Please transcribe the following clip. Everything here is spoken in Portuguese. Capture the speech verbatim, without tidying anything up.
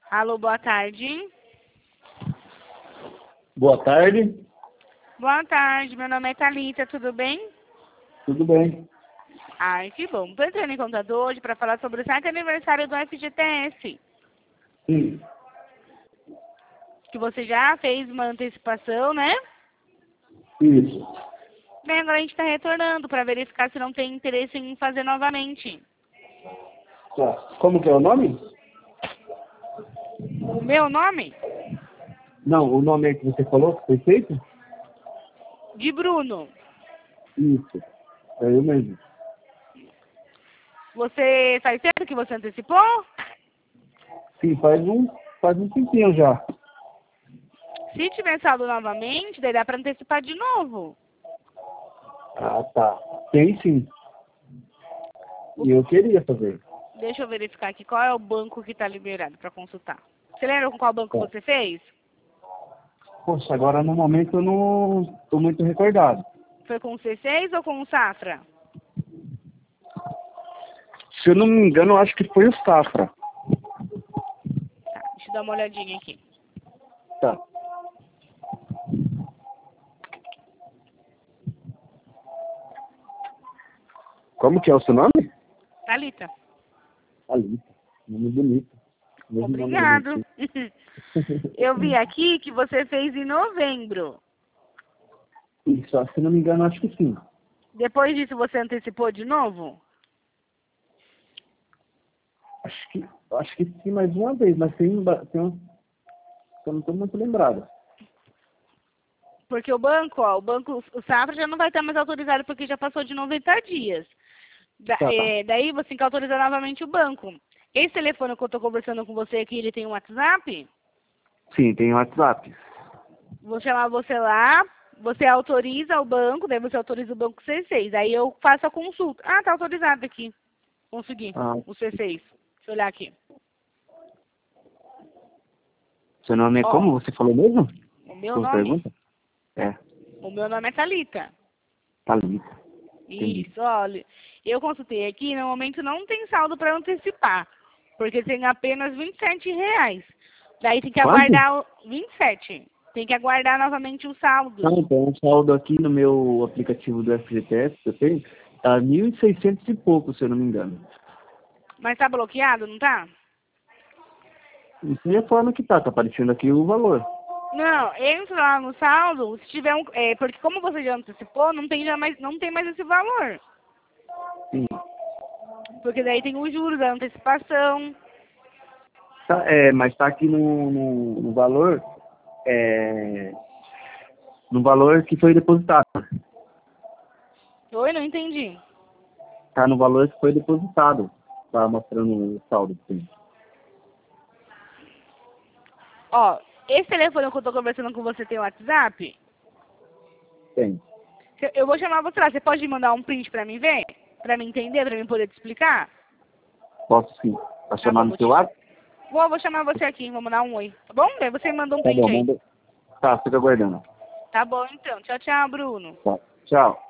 Alô, boa tarde. Boa tarde. Boa tarde, meu nome é Thalita, tudo bem? Tudo bem. Ai, que bom. Estou entrando em contato hoje para falar sobre o site aniversário do F G T S. Sim. Que você já fez uma antecipação, né? Isso. Bem, agora a gente está retornando para verificar se não tem interesse em fazer novamente. Tá. Como que é o nome? O meu nome? Não, o nome é que você falou, foi feito? De Bruno. Isso. É eu mesmo. Você faz tempo que você antecipou? Sim, faz um, faz um tempinho já. Se tiver saldo novamente, daí dá para antecipar de novo. Ah, tá. Tem sim. E eu queria fazer. Deixa eu verificar aqui qual é o banco que está liberado para consultar. Você lembra com qual banco Tá. você fez? Poxa, agora no momento eu não estou muito recordado. Foi com o C seis ou com o Safra? Se eu não me engano, eu acho que foi o Safra. Tá, deixa eu dar uma olhadinha aqui. Tá. Como que é o seu nome? Thalita. Alita. Nome bonito. Mesmo nome Obrigado. bonitinho. Eu vi aqui que você fez em novembro. Isso, se não me engano, acho que sim. Depois disso você antecipou de novo? Acho que, acho que sim, mais uma vez, mas tem, ba- tem um, eu não estou muito lembrado. Porque o banco, ó, o banco, o Safra já não vai estar mais autorizado porque já passou de noventa dias. Da- Tá. é, daí você tem que autorizar novamente o banco. Esse telefone que eu estou conversando com você aqui, ele tem um WhatsApp? Sim, tem o WhatsApp. Vou chamar você lá, você autoriza o banco, daí você autoriza o banco C seis. Aí eu faço a consulta. Ah, tá autorizado aqui. Consegui. Ah, O C seis. Deixa eu olhar aqui. seu nome é Ó, como? Você falou mesmo? o meu Como nome? pergunta? É, O meu nome é Thalita. Thalita. Entendi. Isso, olha. Eu consultei aqui, no momento não tem saldo para antecipar. Porque tem apenas vinte e sete reais. Daí tem que Quanto? aguardar o vinte e sete. Tem que aguardar novamente o saldo. Ah, então, o saldo aqui no meu aplicativo do F G T S que eu tenho, tá mil e seiscentos e pouco, se eu não me engano. Mas tá bloqueado, não tá? Isso é a forma que tá, tá aparecendo aqui o valor. Não, entra lá no saldo, se tiver um. É, porque como você já antecipou, não tem, já mais, não tem mais esse valor. Sim. Porque daí tem os juros da antecipação. Tá, é, mas tá aqui no, no, no valor, é, no valor que foi depositado. Oi, não entendi. Tá no valor que foi depositado. Tá mostrando o saldo. Sim. Ó, esse telefone que eu tô conversando com você tem WhatsApp? Tem. Eu eu vou chamar você lá. Você pode mandar um print pra mim ver? Pra mim entender, pra mim poder te explicar? Posso sim. Tá Tá bom, chamando vou o seu te... lado? Vou, vou chamar você aqui, vou mandar um oi. Tá bom? Daí você manda um Tá print bom, aí. manda. Tá, fica aguardando. Tá bom, então. Tchau, tchau, Bruno. Tá. Tchau.